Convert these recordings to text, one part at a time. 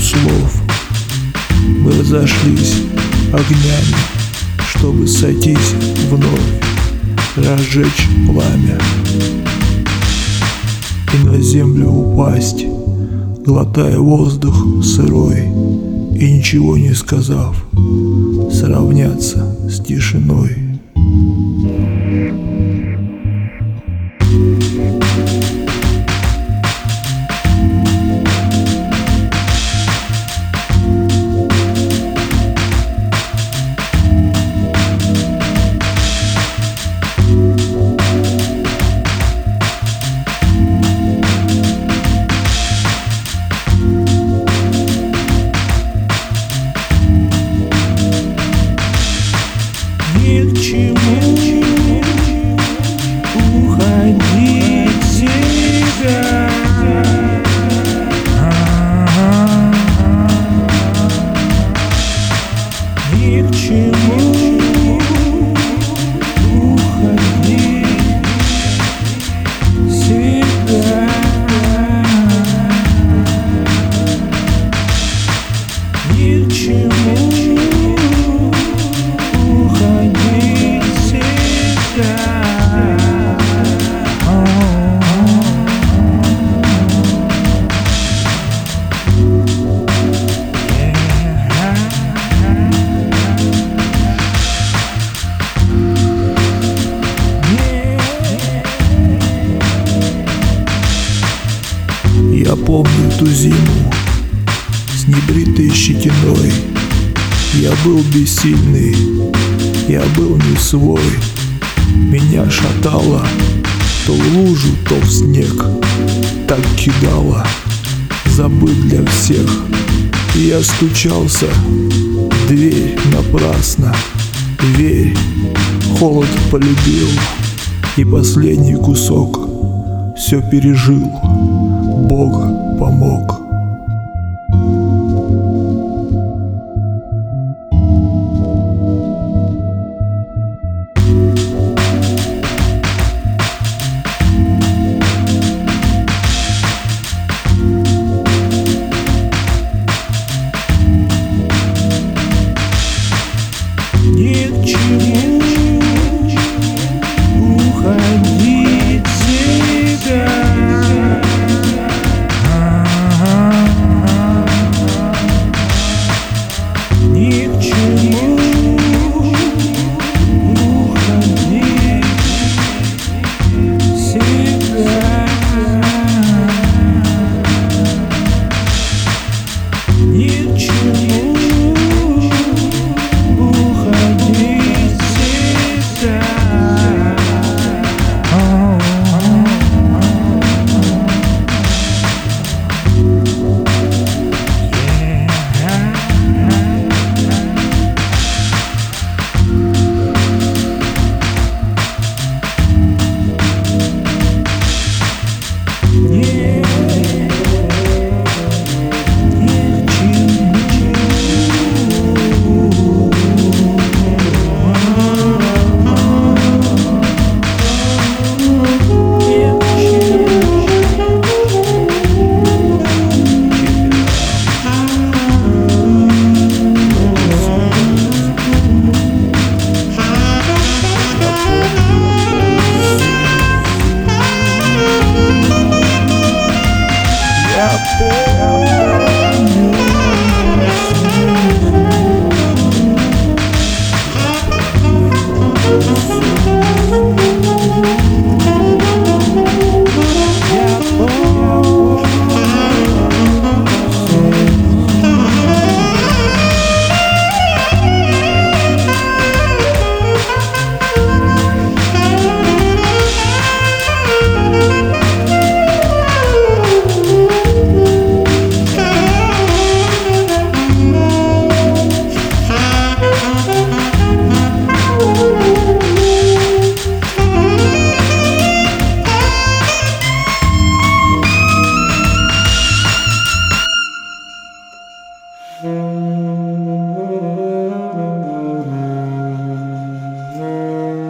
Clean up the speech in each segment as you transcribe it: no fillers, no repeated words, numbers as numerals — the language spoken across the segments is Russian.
слов. Мы разошлись огнями, чтобы сойтись вновь, разжечь пламя и на землю упасть, глотая воздух сырой и ничего не сказав, сравняться с тишиной. Ни к чему уходить себя. Ни к чему уходить себя. Ни к чему Я помню ту зиму с небритой щетиной. Я был бессильный, я был не свой. Меня шатало то в лужу, то в снег. Так кидало, забыт для всех. И я стучался в дверь напрасно. Верь, холод полюбил, и последний кусок все пережил. Бог помог. Ни к чему уходить себя. Ни к чему уходить себя. Ни к чему уходить себя.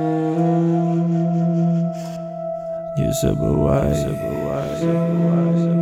Не забывай.